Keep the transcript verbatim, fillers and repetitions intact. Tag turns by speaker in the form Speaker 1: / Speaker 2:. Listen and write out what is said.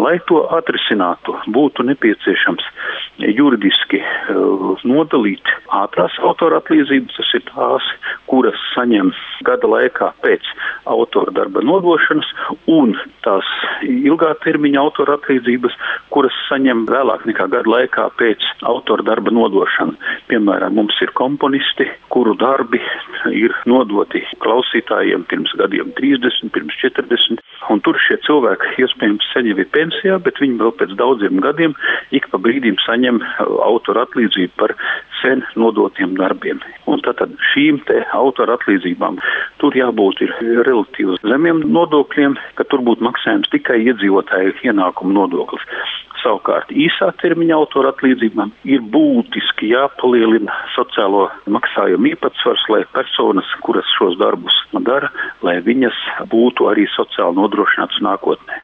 Speaker 1: Lai to atrisinātu, būtu nepieciešams juridiski nodalīt ātrās autora atlīdzības, tas ir tās, kuras saņem gada laikā pēc autora darba nodošanas, un tās ilgā termiņa autora atlīdzības, kuras saņem vēlāk nekā gada laikā pēc autora darba nodošana. Piemēram, mums ir komponisti, kuru darbi ir nodoti klausītājiem pirms gadiem trīsdesmit, pirms četrdesmit, un tur šie cilvēki iespējams saņem pensijā, bet viņi vēl pēc daudziem gadiem ik pa brīdim saņem autora atlīdzību par sen nodotiem darbiem. Un tātad šīm te autora atlīdzībām tur jābūt ir relatīvi zemiem nodokļiem, ka tur būtu maksājums tikai iedzīvotāju ienākumu nodoklis. Savukārt īsā termiņa autora atlīdzībām ir būtiski jāpalielina sociālo maksājumu īpatsvars, lai personas, kuras šos darbus dara, lai viņas būtu arī sociāli nodrošinātas nākotnē.